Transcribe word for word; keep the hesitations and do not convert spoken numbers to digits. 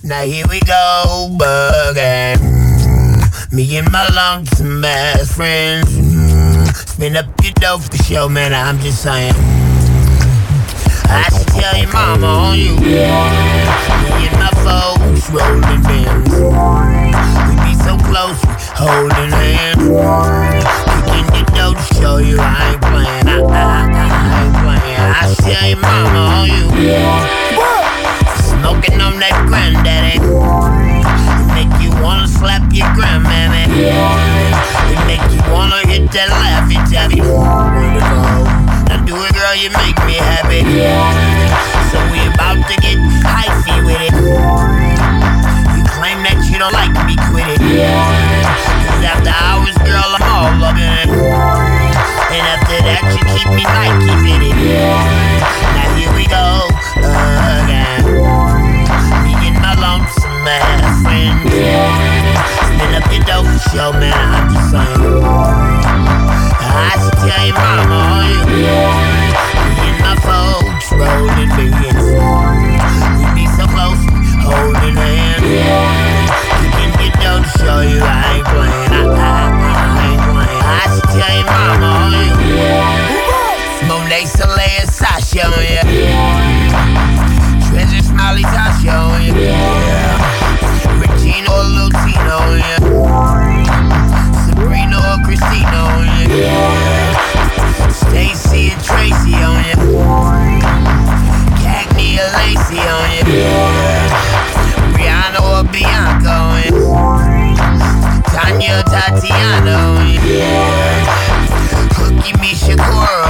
Now here we go, bugging. Me and my lonesome best friends. Spin up your dough for the show, man, I'm just saying. I should tell your mama on you. Me and my folks rolling bins. We be so close, we holding hands. Kicking your dough to show you I ain't playing. I, I, I, I ain't playing. I should tell your mama on you. Smoking on that granddaddy. It make you wanna slap your grandmammy. It make you wanna hit that Laffy Taffy. Now do it, girl, you make me happy. So we about to get hyphy with it. You claim that you don't like me, quit it. Cause after hours, girl, I'm all up in it. And after that, you keep me Nike fitted. Now here we go again. Me and my lonesome ass friends. Spin up your dope show, man, I'm just saying. I should tell your mama on you. Me and my folks rolling beans. We be so close, holding hands. Kicking your dough to show you I ain't playing. I, I, I ain't playing. I should tell your mama on you. Monet, Soleil, and Sasha on you. Treasure, Smiley, Tasha on you. Regina or Lutino on you. Sabrina or Christina on you. Stacy and Tracy on you. Cagney or Lacey on you. Brianna or Bianca on you. Tanya or Tatiana on you. Cookie me Shakura